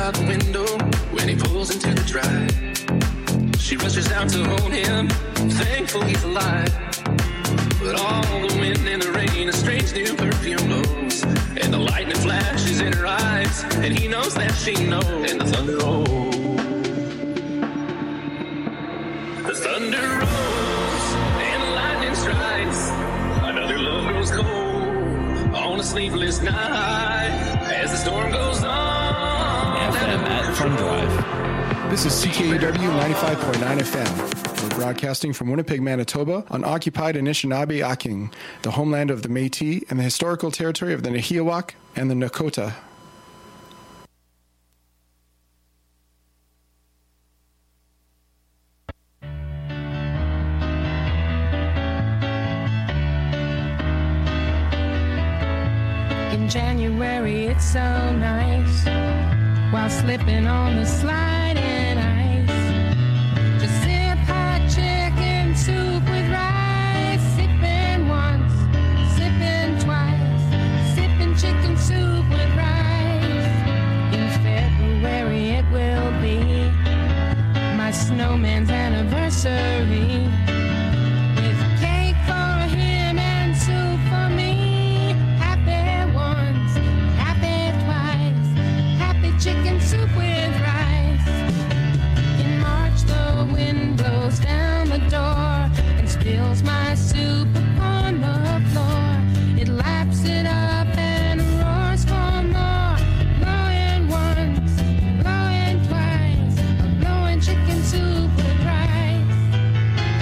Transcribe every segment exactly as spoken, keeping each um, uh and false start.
out the window when he pulls into the drive. She rushes out to hold him, thankful he's alive. But all the wind and the rain, a strange new perfume blows, and the lightning flashes in her eyes, and he knows that she knows. And the thunder rolls, the thunder rolls, and the lightning strikes. Another love grows cold on a sleepless night as the storm goes on. F M at Fun Drive. This is C K U W ninety-five point nine F M. We're broadcasting from Winnipeg, Manitoba, on occupied Anishinaabe-Aking, the homeland of the Métis and the historical territory of the Nahiawak and the Nakota. In January, it's so nice, while slipping on the sliding ice. Just sip hot chicken soup with rice, sipping once, sipping twice, sipping chicken soup with rice. In February it will be my snowman's anniversary, with cake for him and soup for me. Happy once, happy twice, happy chicken soup with rice. In March the wind blows down the door and spills my soup upon the floor. It laps it up and roars for more. Blowing once, blowing twice, a blowing chicken soup with rice.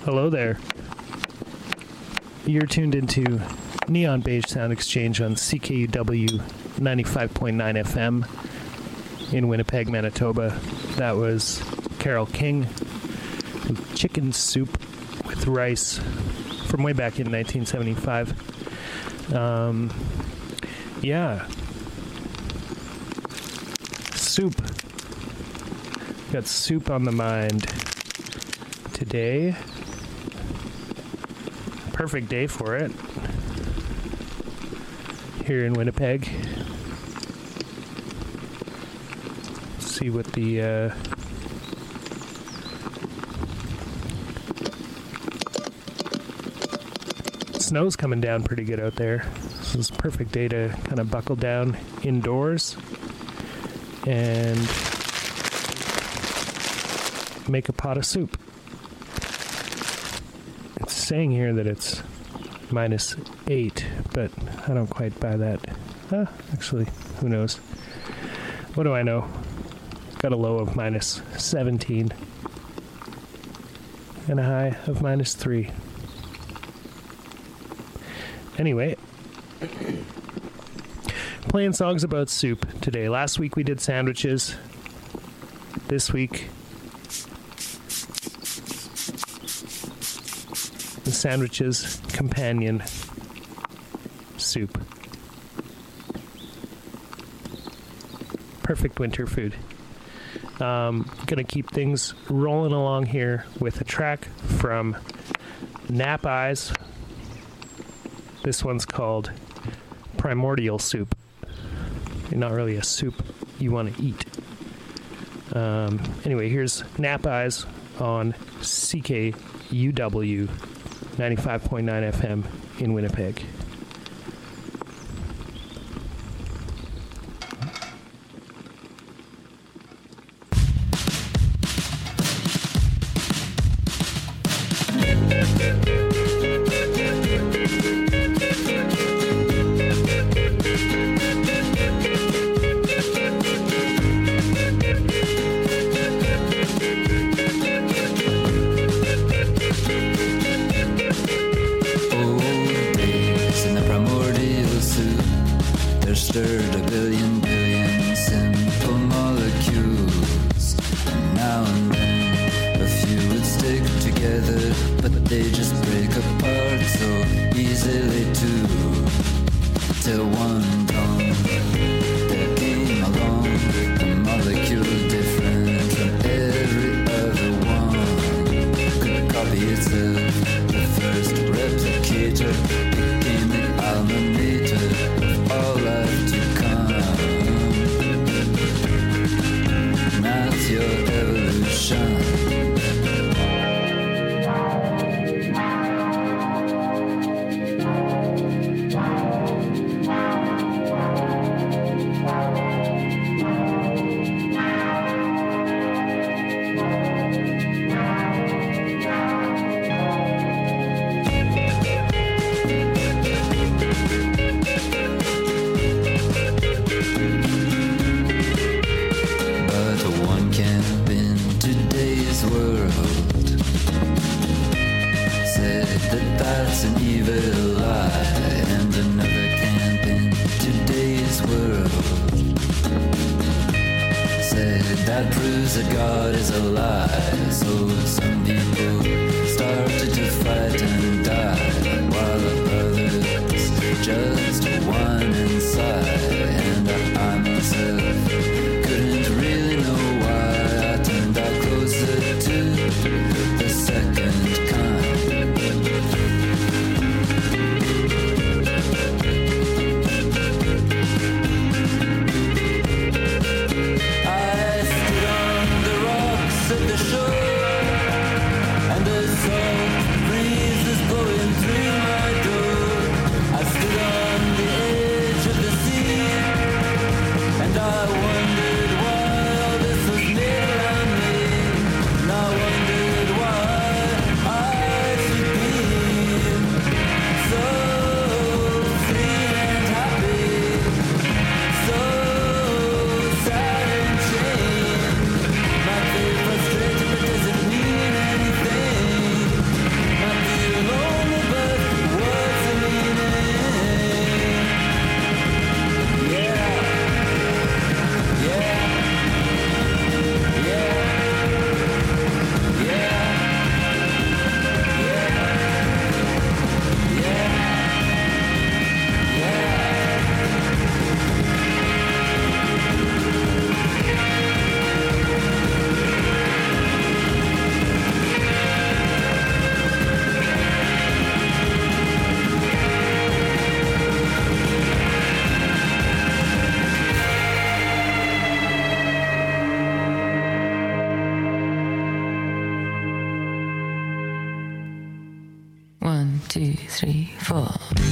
Hello there. You're tuned into Neon Beige Sound Exchange on C K U W ninety-five point nine F M in Winnipeg, Manitoba. That was Carole King with Chicken Soup with Rice from way back in nineteen seventy-five. Um, yeah. Soup. Got soup on the mind today. Perfect day for it here in Winnipeg. Let's see what the uh, snow's coming down pretty good out there. So it's a perfect day to kind of buckle down indoors and make a pot of soup. It's saying here that it's minus eight, but I don't quite buy that. Huh, actually, who knows? What do I know? Got a low of minus seventeen and a high of minus three. Anyway, playing songs about soup today. Last week we did sandwiches. This week, the sandwiches companion, soup. Perfect winter food. Um, gonna keep things rolling along here with a track from Nap Eyes. This one's called Primordial Soup. Not really a soup you want to eat. Um, anyway, here's Nap Eyes on C K U W ninety-five point nine F M in Winnipeg. Stirred a billion billion simple molecules, and now and then a few would stick together, but they just break apart so easily too. Till one dawn there came along a molecule different from every other one. Could copy itself, the first replicator became the alma mater of all life to come. That's your evolution. That's an evil lie, and another camp in today's world said that proves that God is a lie. So some people started to fight and die, while others just whine inside. And I, I myself couldn't really know why I turned out closer to the second kind. And the three, four.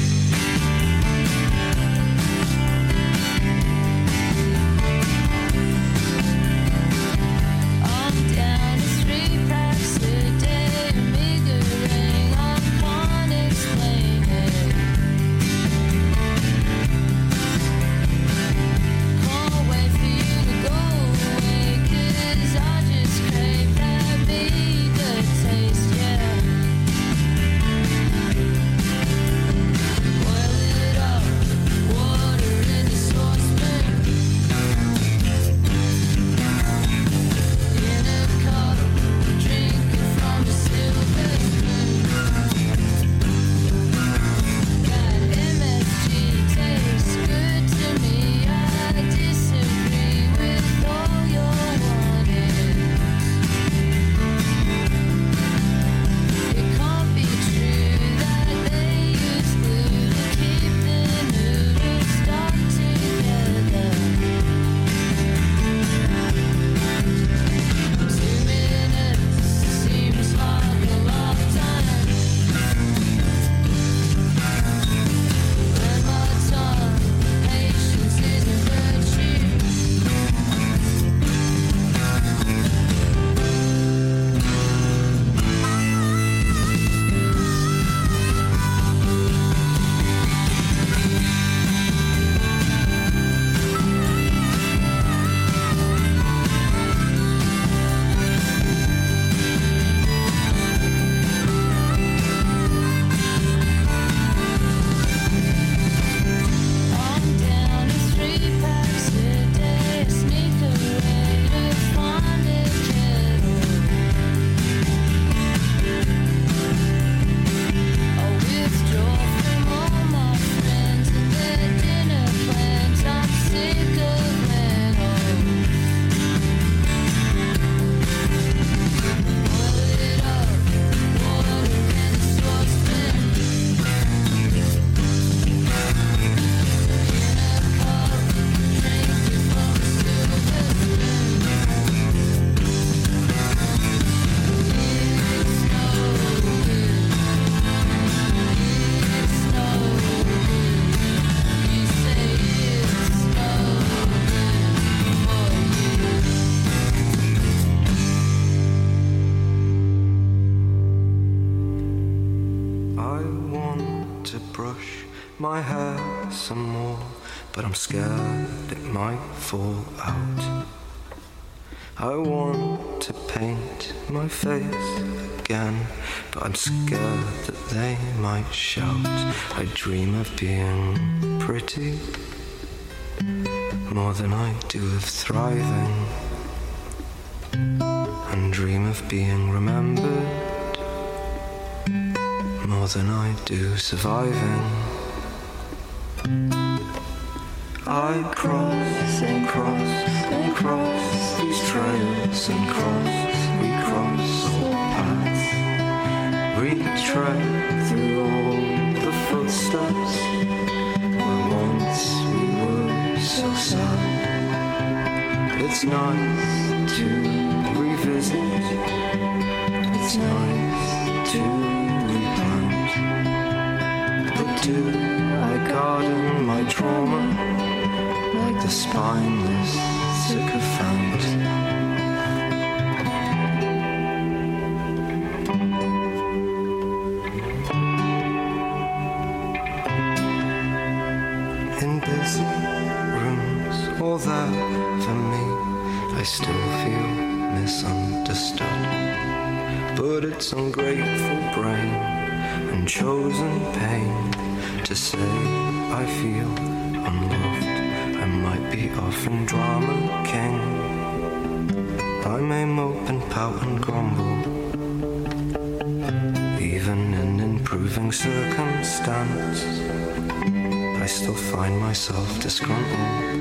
My hair some more, but I'm scared it might fall out. I want to paint my face again, but I'm scared that they might shout. I dream of being pretty more than I do of thriving, and dream of being remembered more than I do surviving. I cross and cross and cross these trails and cross, we cross all paths, retread through all the footsteps where once we were so sad. It's nice to revisit, it's nice to replant, but do I garden my trauma like the spineless sycophant? In busy rooms, all there for me, I still feel misunderstood. But it's ungrateful brain and chosen pain to say I feel unloved. I might be often drama king. I may mope and pout and grumble, even in improving circumstance. I still find myself disgruntled.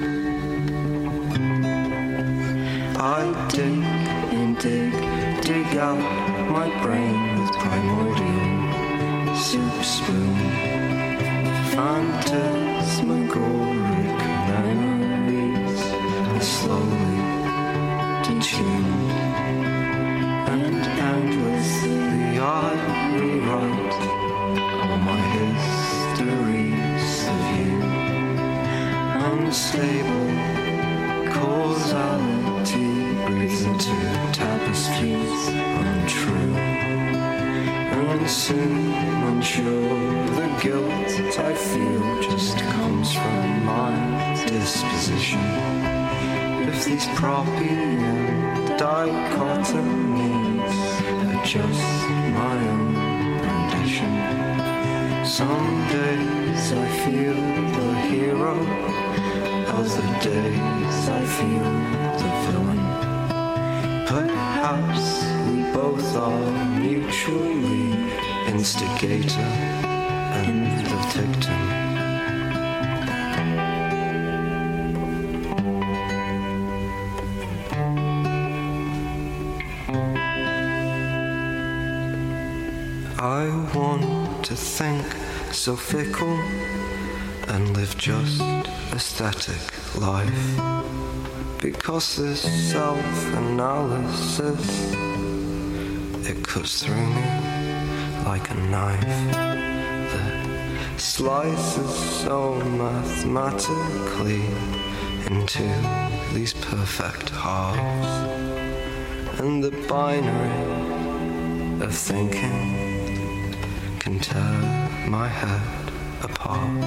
I dig and dig, dig out my brain with primordial soup spoon, phantasmagoric memories are slowly detuned, and endlessly I rewrite all my unstable causality breathes into tapestries untrue. And soon, unsure, the guilt I feel just comes from my disposition. If these propian dichotomies are just my own rendition, some days I feel the hero, other days I feel the villain. Perhaps we both are mutually instigator and the victim. I want to think so fickle and live just aesthetic life, because this self-analysis, it cuts through me like a knife that slices so mathematically into these perfect halves, and the binary of thinking can tear my head apart.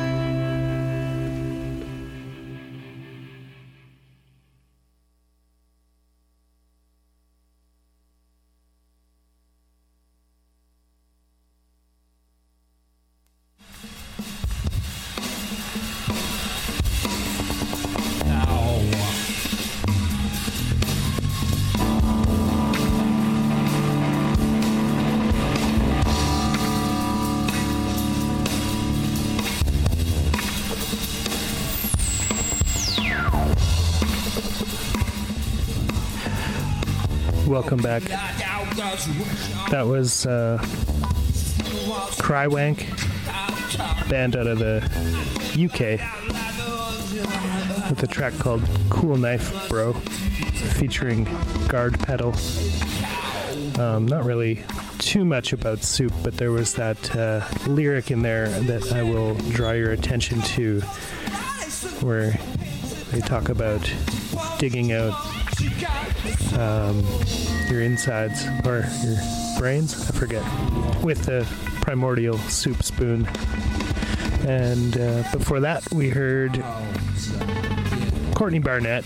Welcome back. That was uh, Crywank, band out of the U K, with a track called Cool Knife Bro, featuring Guard Pedal. Um, not really too much about Soup, but there was that uh, lyric in there that I will draw your attention to, where they talk about digging out um, your insides, or your brains, I forget, with the primordial soup spoon. And uh, before that, we heard Courtney Barnett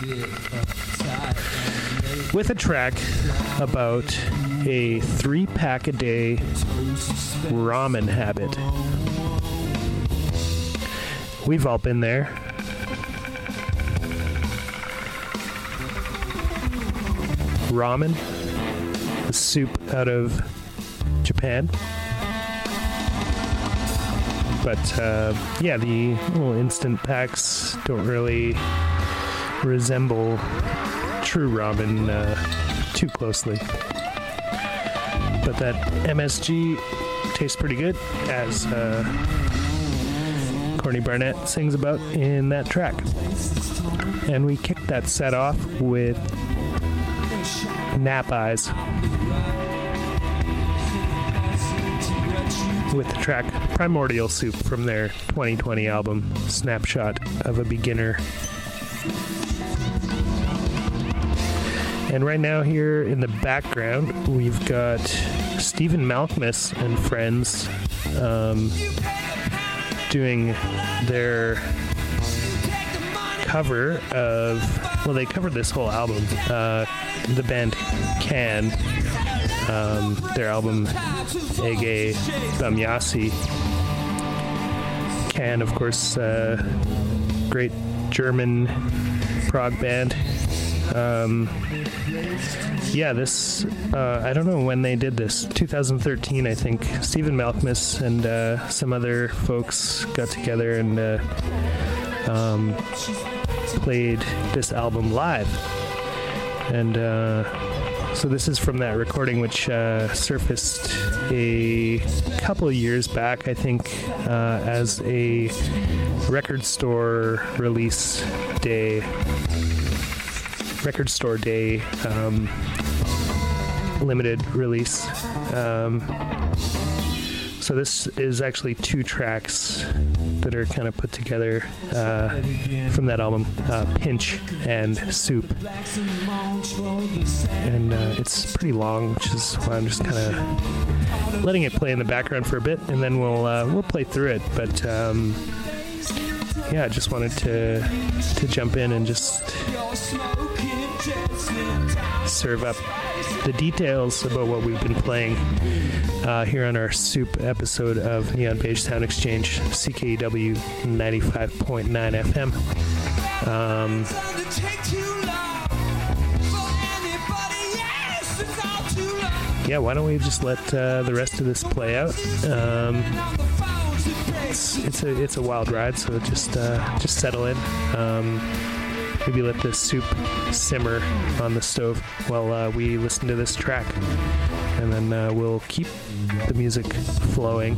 with a track about a three-pack-a-day ramen habit. We've all been there. Ramen, the soup out of Japan. But uh, yeah, the little instant packs don't really resemble true ramen uh, too closely. But that M S G tastes pretty good, as uh, Courtney Barnett sings about in that track. And we kicked that set off with Nap Eyes, with the track Primordial Soup from their twenty twenty album Snapshot of a Beginner. And right now here in the background we've got Stephen Malkmus and friends um, doing their cover of, well, they covered this whole album. Uh, the band Can, um, their album Ege Bamyasi. Can, of course, uh, great German prog band. Um, yeah, this, uh, I don't know when they did this, two thousand thirteen, I think. Stephen Malkmus and uh, some other folks got together and uh, um, played this album live. And uh, so this is from that recording, which uh, surfaced a couple of years back, I think, uh, as a record store release day, record store day um, limited release. Um, So this is actually two tracks that are kind of put together uh, from that album, uh, Pinch and Soup. And uh, it's pretty long, which is why I'm just kind of letting it play in the background for a bit, and then we'll uh, we'll play through it. But um, yeah, I just wanted to to jump in and just serve up the details about what we've been playing uh, here on our Soup episode of Neon Beige Sound Exchange, C K E W ninety-five point nine F M. Um, yeah, why don't we just let uh, the rest of this play out? Um, it's it's a it's a wild ride, so just uh, just settle in. Um, Maybe let this soup simmer on the stove while uh, we listen to this track. And then uh, we'll keep the music flowing.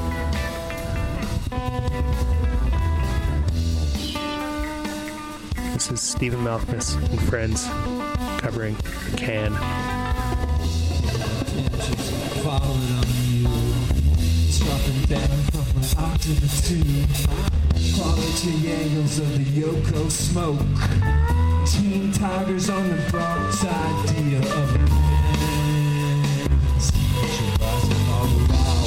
This is Stephen Malkmus and Friends covering The Can. Falling on you, dropping down from an octave or two. Quality angles of the Yoko smoke. Teen tigers on the Bronx idea of romance. She rises all around.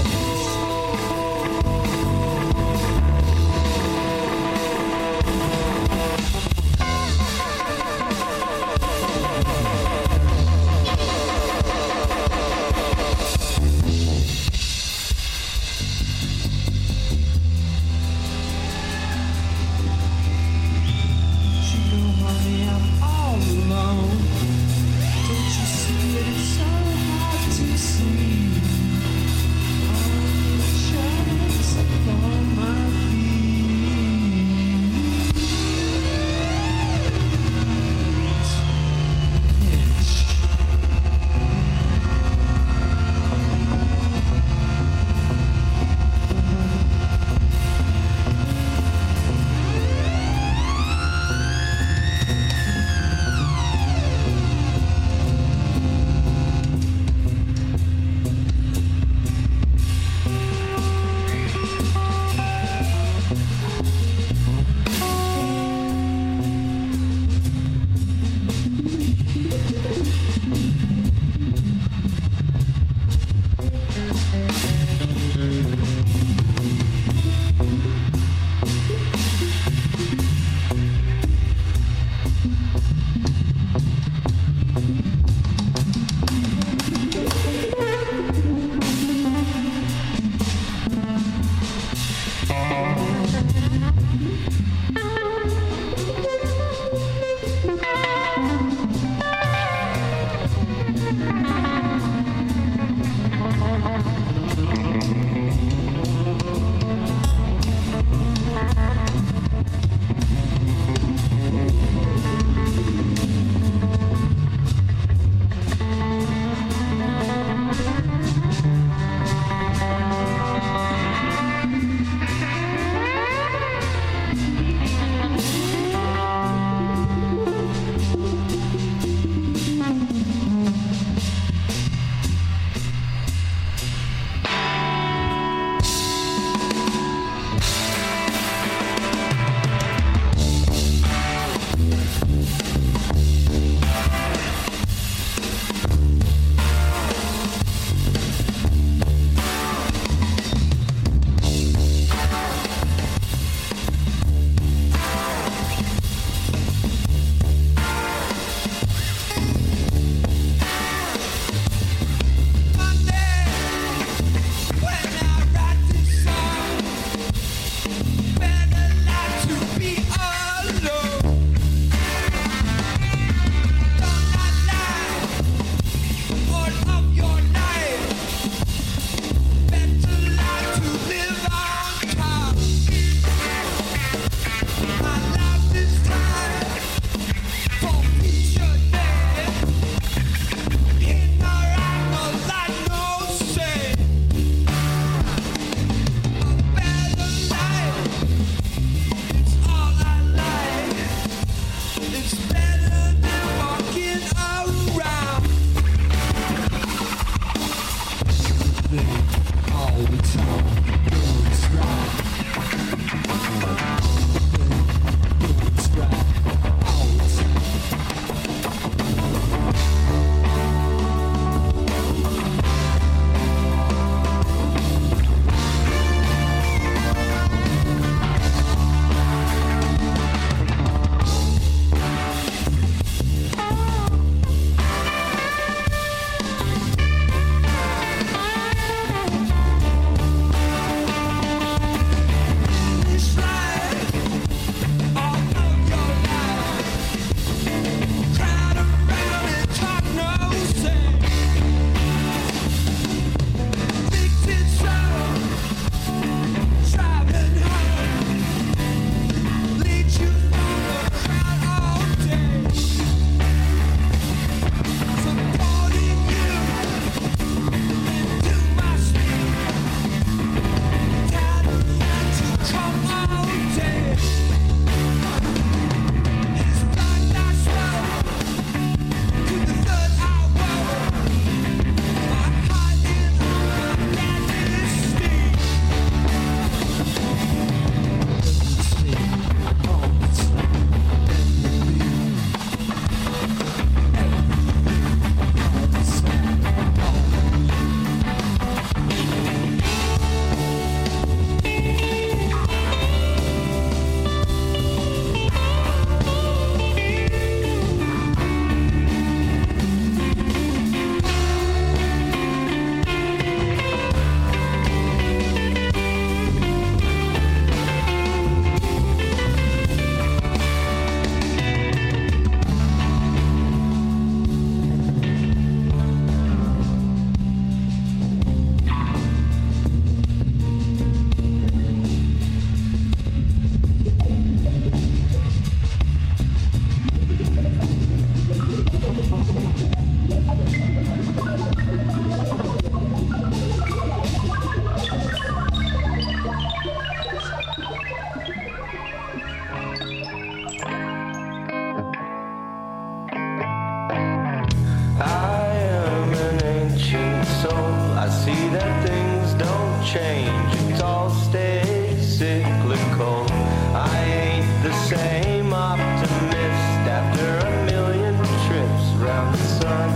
change, it all stays cyclical. I ain't the same optimist after a million trips around the sun.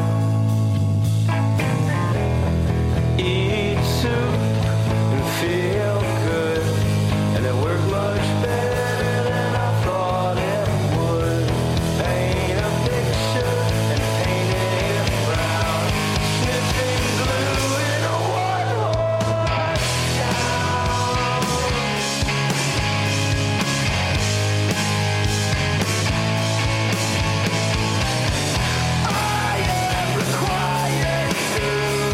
Eat soup and feel good, and it worked much better than I thought it would. Paint a picture and paint it brown, sniffing glue in a one-horse town. I am required to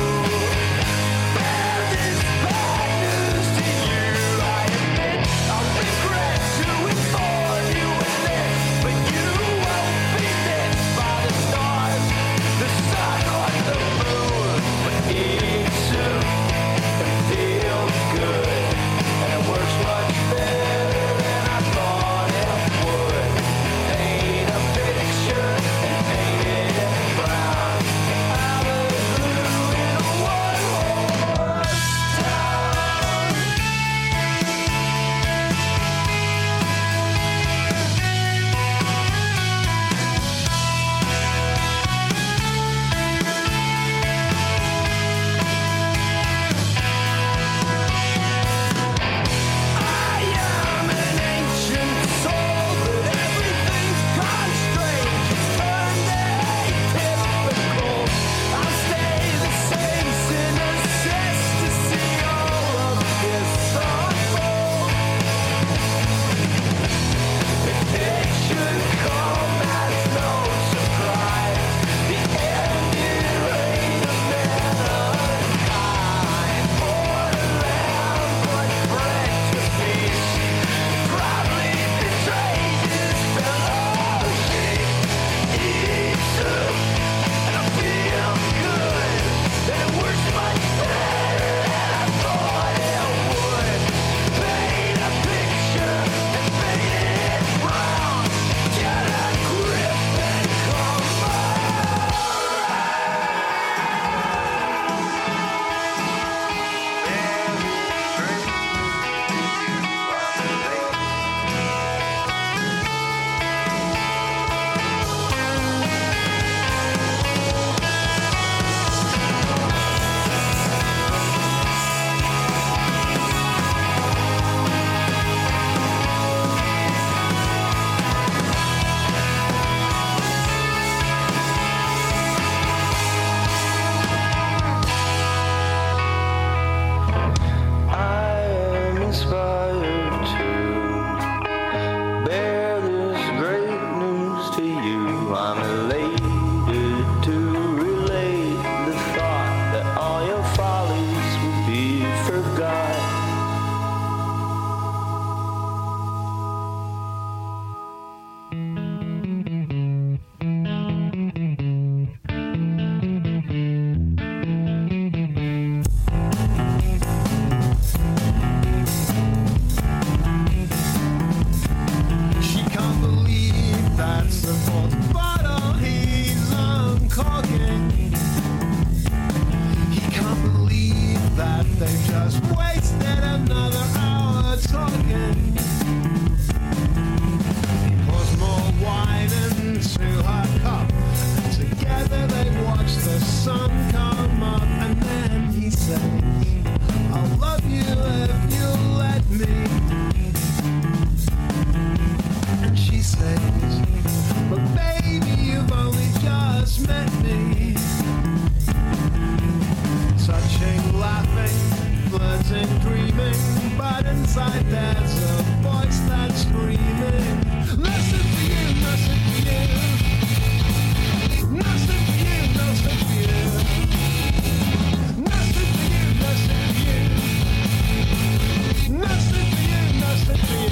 bear this bad news to you. I admit I regret to inform you of this, but you won't be missed by the stars, the sun, or the moon. But eat soup and feel good, and it works much better than I thought it would. Paint a picture and paint it brown. I'm a glue in a one-horse town. I am an ancient soul, but everything's gone strange. It's turned atypical. I'll stay the same cynicist to see all of this unfold. If it should come as no surprise, the ended reign of mankind, born a lamb but bred to feast, proudly betrayed his fellow sheep. Eat soup and I feel good, and it works much better than I thought it would. Paint a picture and paint it brown. Get a grip and come I am inspired to bear this great news to you. I'm elated to relate the thought that all your follies will be forgot. She can't believe that's the fourth bottle he's uncorking. He can't believe that they've just wasted another hour talking. He pours more wine into her cup, and together they watch the sun come up. And then he says, I'll love you if you'll let me. And she says, but baby, you've only just met me. Touching, laughing, flirting, dreaming, but inside there's a voice that's screaming. Listen to you, listen to you. Listen to you, listen to you. Listen to you, listen to you. Listen to you, listen to you.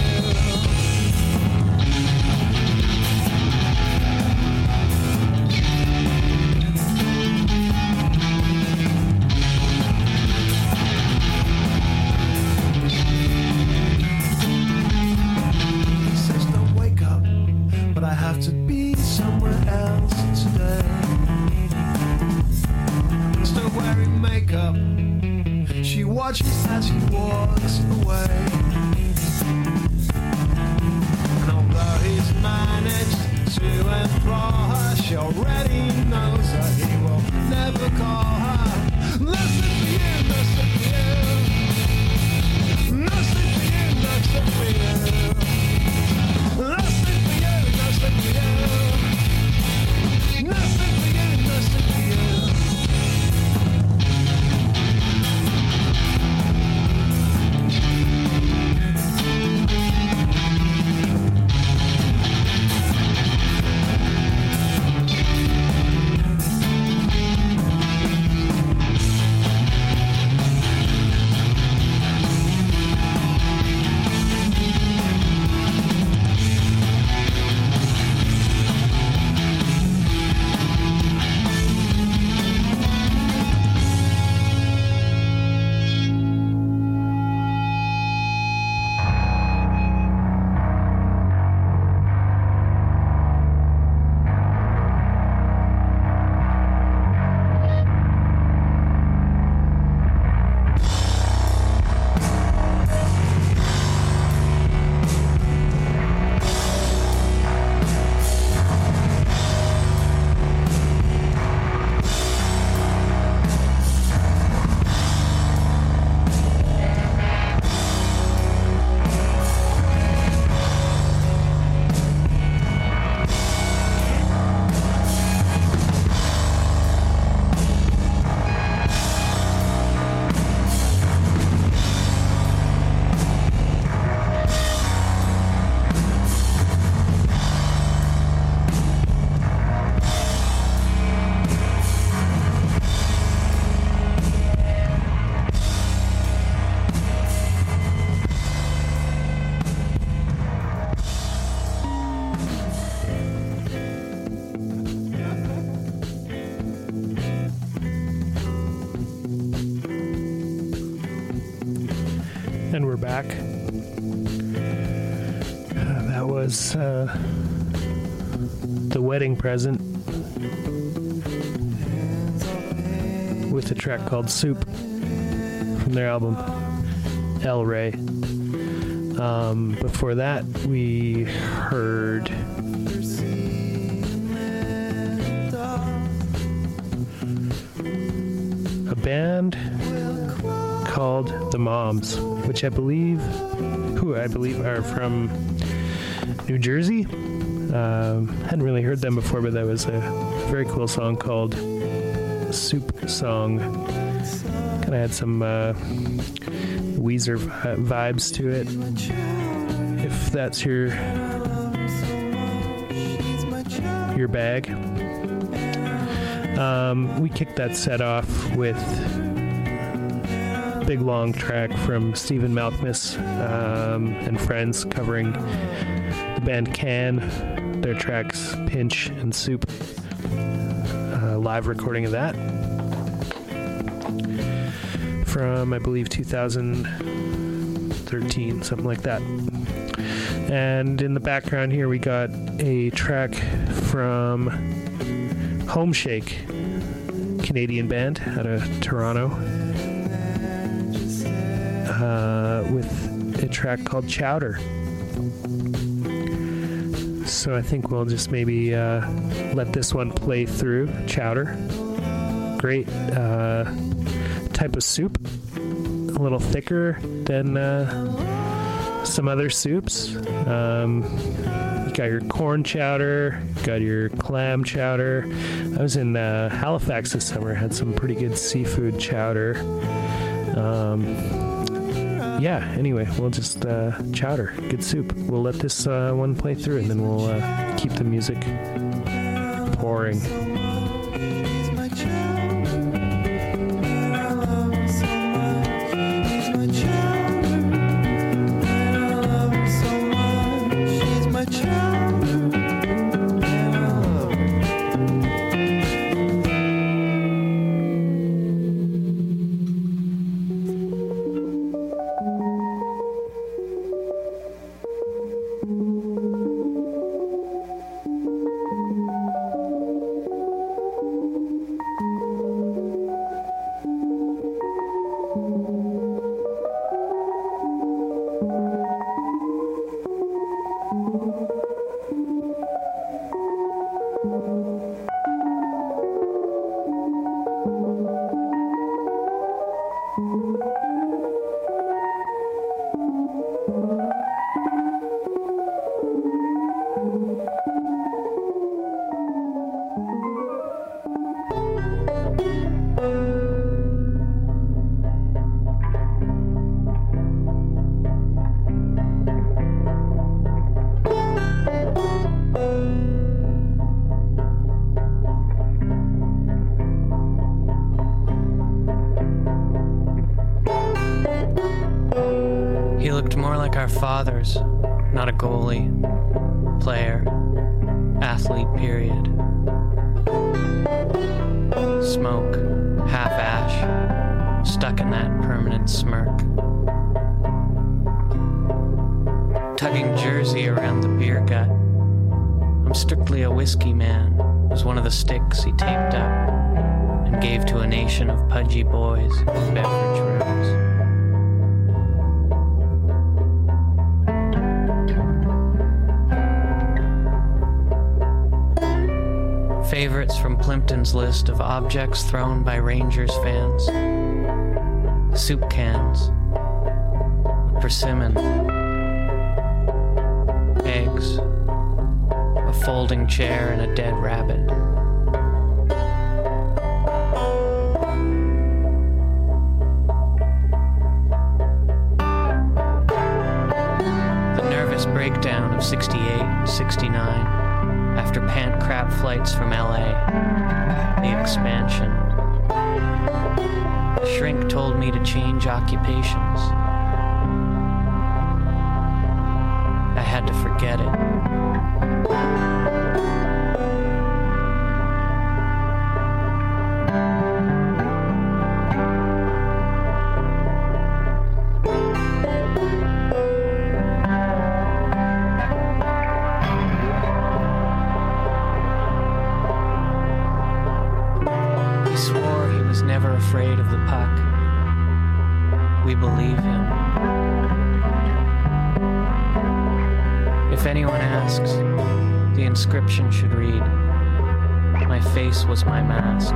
He says, don't wake up, but I have to be somewhere else today. Still wearing makeup, She watches as he walks away. And although he's managed to enthrall her, she already knows that he will never call her. Nothing for you, nothing for you. Nothing for you, nothing for you. Nothing for you, nothing for you. Nothing for you, nothing for you. And we're back. Uh, that was uh, The Wedding Present with a track called Soup from their album El Rey. Um, before that, we heard a band called The Moms, which I believe, who I believe are from New Jersey. Um, hadn't really heard them before, but that was a very cool song called Soup Song. Kind of had some uh, Weezer vi- vibes to it. If that's your your bag. Um, we kicked that set off with big long track from Stephen Malkmus um, and friends covering the band Can, their tracks Pinch and Soup. Uh, live recording of that from, I believe, two thousand thirteen, something like that. And in the background here we got a track from Home Shake, Canadian band out of Toronto. Uh, with a track called Chowder. So I think we'll just maybe uh, let this one play through. Chowder. Great uh, type of soup. A little thicker than uh, some other soups. Um, you got your corn chowder, got your clam chowder. I was in uh, Halifax this summer, had some pretty good seafood chowder. Um, Yeah, anyway, we'll just uh, chowder. Good soup. We'll let this uh, one play through, and then we'll uh, keep the music pouring. father's not a goalie, player, athlete, period. Smoke, half ash, stuck in that permanent smirk. Tugging jersey around the beer gut. I'm strictly a whiskey man, was one of the sticks he taped up and gave to a nation of pudgy boys in beverage rooms. Favorites from Plimpton's list of objects thrown by Rangers fans. Soup cans, a persimmon, eggs, a folding chair, and a dead rabbit. The nervous breakdown of sixty-eight, sixty-nine. After pant crap flights from L A, the expansion. The shrink told me to change occupations. I had to forget it. Afraid of the puck. We believe him. If anyone asks, the inscription should read, "My face was my mask."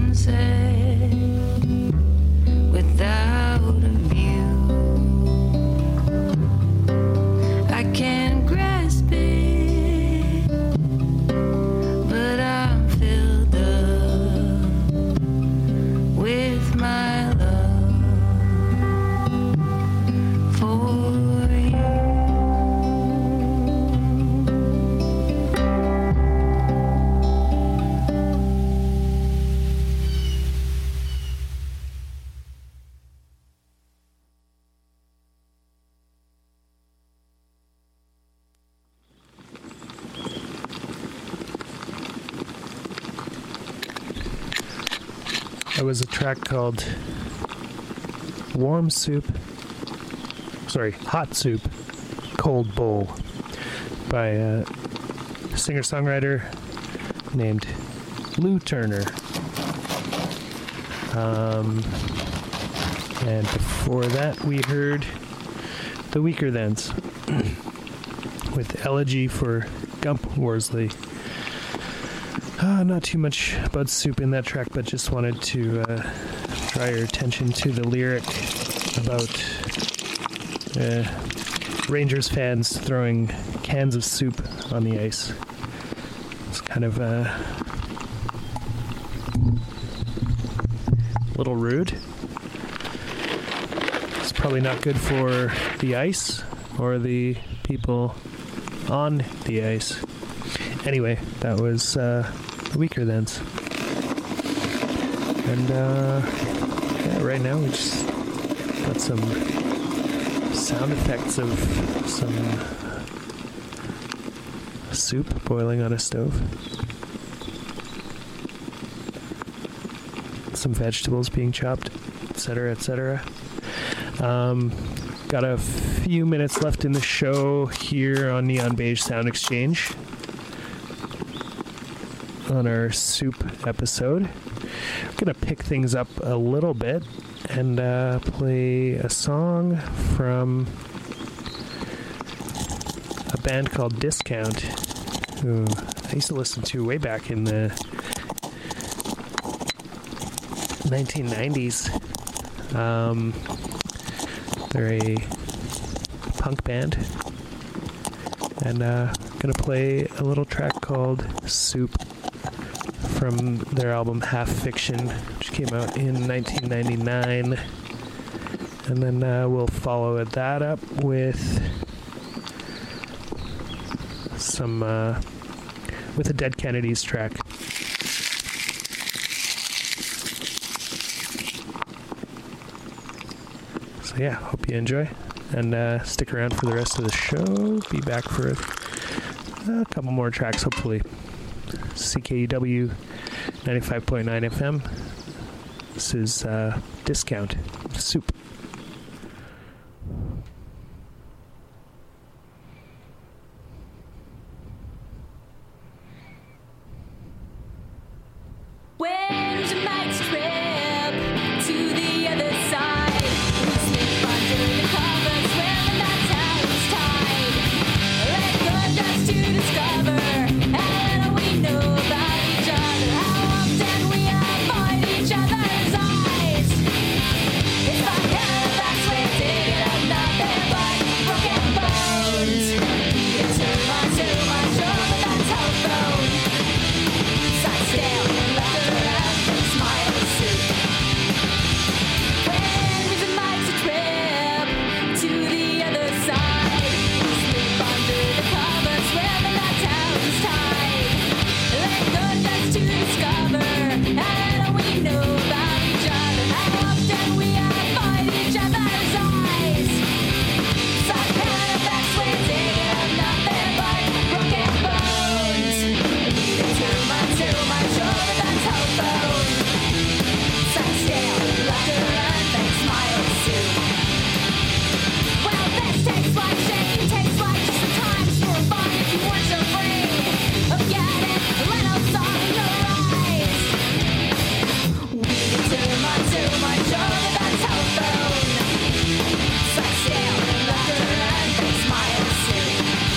Sunset without a view. That was a track called Warm Soup, sorry, Hot Soup, Cold Bowl by a singer-songwriter named Lou Turner. Um, and before that, we heard The Weaker Thans with Elegy for Gump Worsley. Uh, not too much about soup in that track, but just wanted to uh, draw your attention to the lyric about uh, Rangers fans throwing cans of soup on the ice. It's kind of uh, a little rude. It's probably not good for the ice or the people on the ice. Anyway, that was uh, The Weaker Thans. And uh, yeah, right now we just got some sound effects of some soup boiling on a stove. Some vegetables being chopped, et cetera, et cetera. Um, got a few minutes left in the show here on Neon Beige Sound Exchange on our soup episode. I'm gonna pick things up a little bit and uh, play a song from a band called Discount, who I used to listen to way back in the nineteen nineties. Um, they're a punk band, and uh, I'm gonna play a little track called Soup from their album Half Fiction, which came out in nineteen ninety-nine. And then uh, we'll follow that up with some, uh, with a Dead Kennedys track. So yeah, hope you enjoy. And uh, stick around for the rest of the show. Be back for a, a couple more tracks, hopefully. C K U W ninety-five point nine F M. This is uh, Discount Soup. When's your night's trip to the other side? We sleep under the covers where the night time's tied. Let go just to discover how little we know about each other, how often we avoid each other's eyes. It's like Halifax, we're digging up nothing but broken bones. It's too much, too much over that telephone. Side stare and laughter and smile soup. When is it night to trip to the other side? We sleep under the covers where the night time's tied. Let go just to discover how little we know about each other, how often we avoid each other's eyes. Side Halifax, we're digging up nothing but broken bones. It's too much, too much over the telephone. Side stare, laughter, and fake smile soup. Well, this tastes like shaking, tastes like just the times for fun if you weren't so afraid of getting let out on the rise. We get too much, too much over the telephone. Side stare, laughter, and fake smile soup.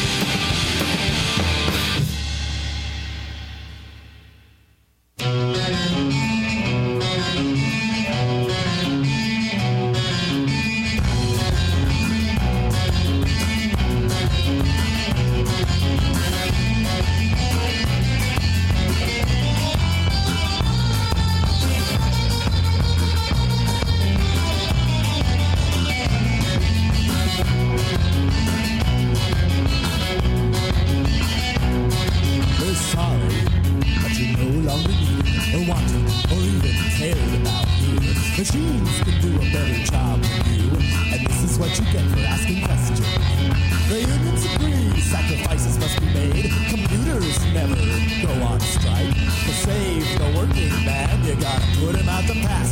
We're sorry, but you no longer need or want or even cared about here. Machines can do a better job than you, and this is what you get for asking questions. The unions agree sacrifices must be made. Computers never go on strike. To save the working man, you gotta put him out the pack.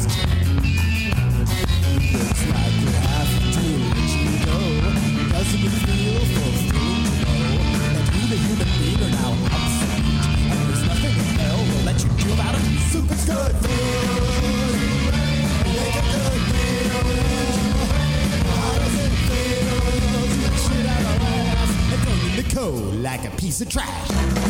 like a piece of trash.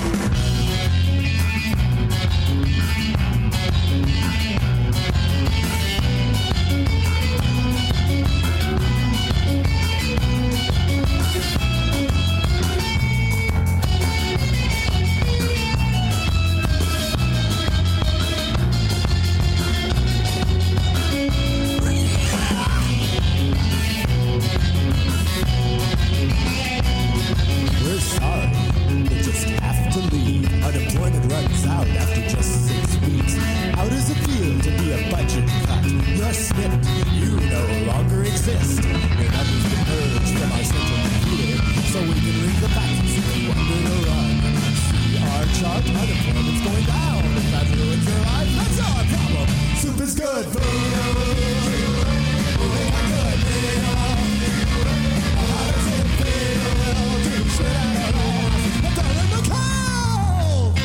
We're sorry, you just have to leave. Unemployment runs out after just six weeks. How does it feel to be a budget cut? You're snipped, you no longer exist. Your numbers been purged from our central computer, so we can read the facts if you under the run. See our chart, unemployment's going down. If that ruins your life, that's our problem. Soup is good food. Make a good meal. How does it feel to shit out of a dog in the cow?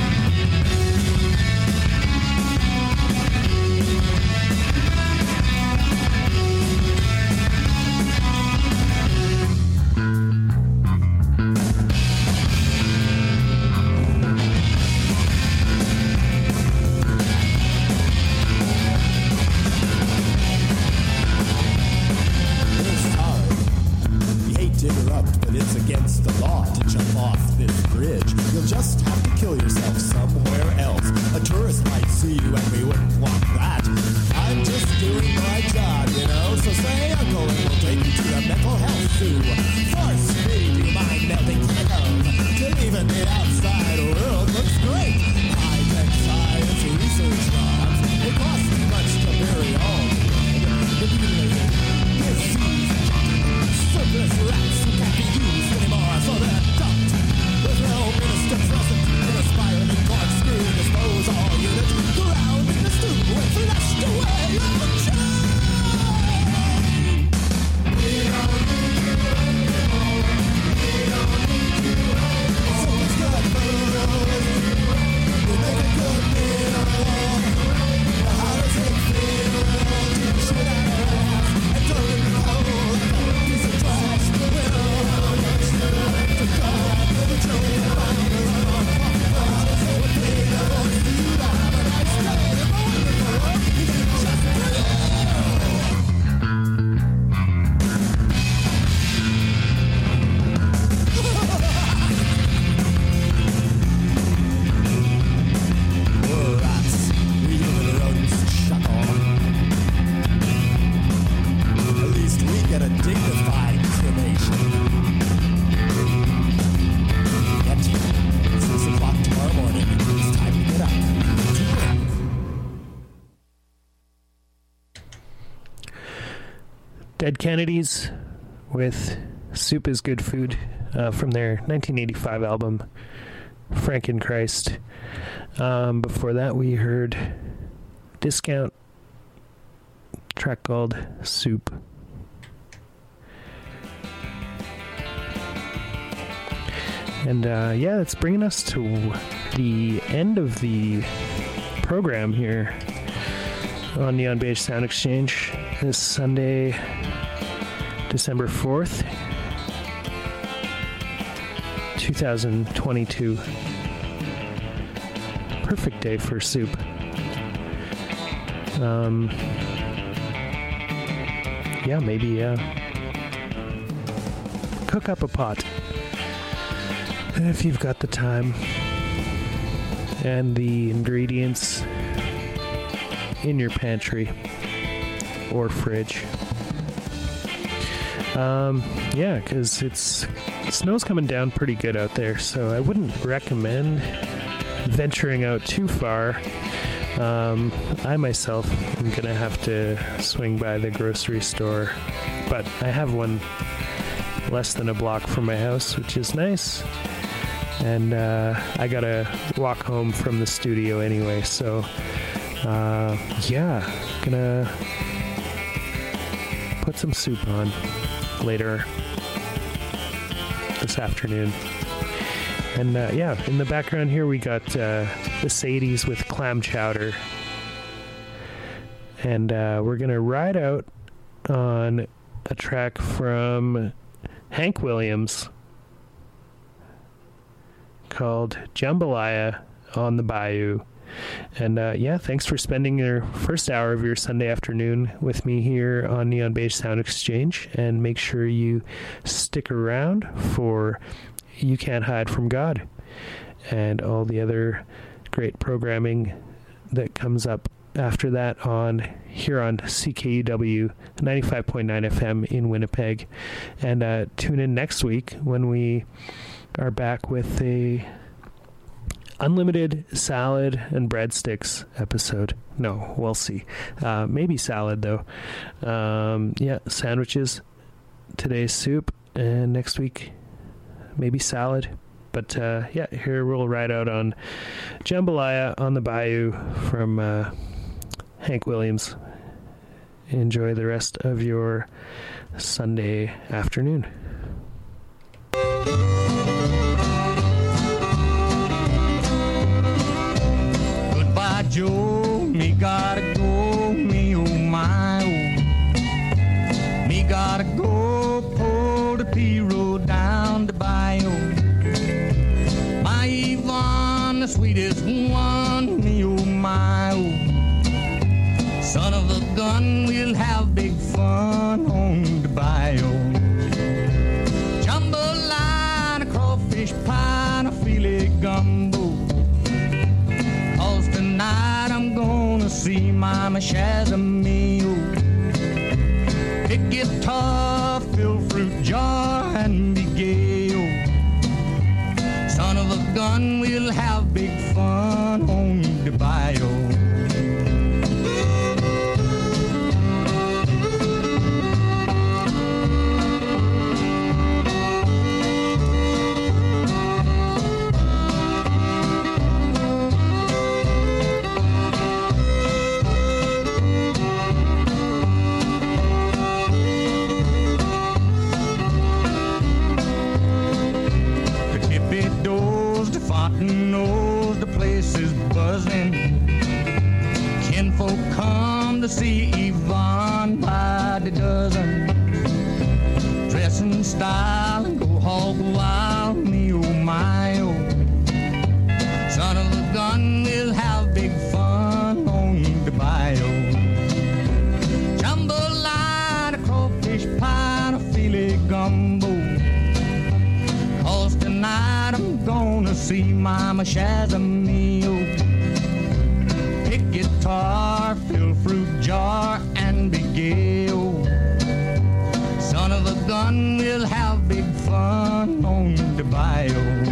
We hate to interrupt, but it's against the law to jump off this bridge. You'll just have to kill yourself somewhere else. A tourist might see you and we wouldn't want that. I'm just doing my job, you know, so say uncle and we'll take you to the mental health zoo. Force feed you mind-melting chemicals till even the outside world looks great. High-tech science research labs, it costs too much to bury all the mutilated, diseased, surplus rats who can't be used anymore, so they're dumped. With no minister present in a spiraling corkscrew, dispose all units ground in the stew and flushed away on the chain. We don't need you anymore. We don't need you anymore. So it's good food. We make a good meal. How does it feel to shit out of ass and turn it cold like a piece of trash? Well, that's the way to go. The children around us are occupied, so it feels you to have a nice day. The moment of the work, you can just breathe. We're rats. We human rodents chuckle. At least we get a dignified cremation. Yet, six o'clock tomorrow morning, it's time to get up. To work. Dead Kennedys with Soup is Good Food uh, from their nineteen eighty-five album Frankenchrist. Um, before that, we heard Discount, track called Soup. And uh, yeah, it's bringing us to the end of the program here on Neon Beige Sound Exchange this Sunday, December fourth, twenty twenty-two. Perfect day for soup. Um, yeah, maybe uh, cook up a pot if you've got the time and the ingredients in your pantry or fridge. Um, yeah, because it's snow's coming down pretty good out there, so I wouldn't recommend venturing out too far. Um, I myself am gonna have to swing by the grocery store, but I have one less than a block from my house, which is nice. And uh, I gotta walk home from the studio anyway, so uh, yeah, gonna put some soup on later this afternoon. And uh, yeah, in the background here we got uh, the Sadies with Clam Chowder. And uh, we're gonna ride out on a track from Hank Williams called Jambalaya on the Bayou. And uh, yeah, thanks for spending your first hour of your Sunday afternoon with me here on Neon Beige Sound Exchange. And make sure you stick around for You Can't Hide from God and all the other great programming that comes up after that on here on C K U W ninety-five point nine F M in Winnipeg. And uh, tune in next week when we are back with a unlimited salad and breadsticks episode. No, we'll see. Uh, maybe salad, though. Um, yeah, sandwiches. Today's soup. And next week, maybe salad. But uh, yeah, here we'll ride out on Jambalaya on the Bayou from uh, Hank Williams. Enjoy the rest of your Sunday afternoon. Goodbye, Joe. Me gotta go. Me oh my oh. Me gotta go. Pull the P road down the bayou. My Yvonne, the sweetest one. Me oh my oh. Son of a gun, we'll have big fun on the bayou. Jambalaya, crawfish pie, and a filet gumbo. Cause tonight I'm gonna see Mama Shazamio. Pick guitar, fill fruit jar, and be gay. Oh. Son of a gun, we'll have big fun on the bayou. Knows the place is buzzing. Kinfolk come to see Yvonne by the dozen. Dress in style and go hog wild, me oh my oh. Son of a gun, we'll have big fun on the bayou. Jambalaya, crawfish pie, and a filet gumbo. Cause tonight I'm gonna see Mama Shazamio. Pick guitar, fill fruit jar, and be gay. Oh. Son of a gun, we'll have big fun on the bayou.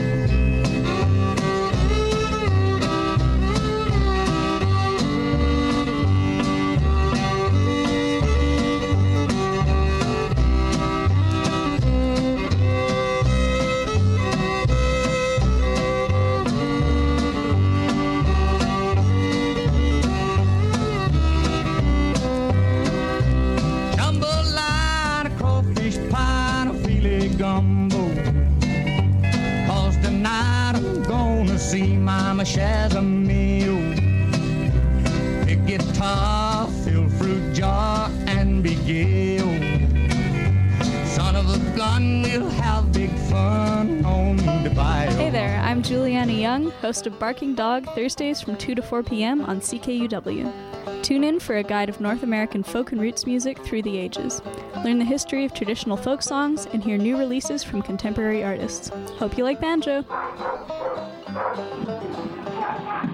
See Mama Shazamio. Pick guitar, fill fruit jar, and be gay. Son of a gun, we'll have big fun on the bayou. Hey there, I'm Juliana Young, host of Barking Dog, Thursdays from two to four p.m. on C K U W. Tune in for a guide of North American folk and roots music through the ages. Learn the history of traditional folk songs and hear new releases from contemporary artists. Hope you like banjo.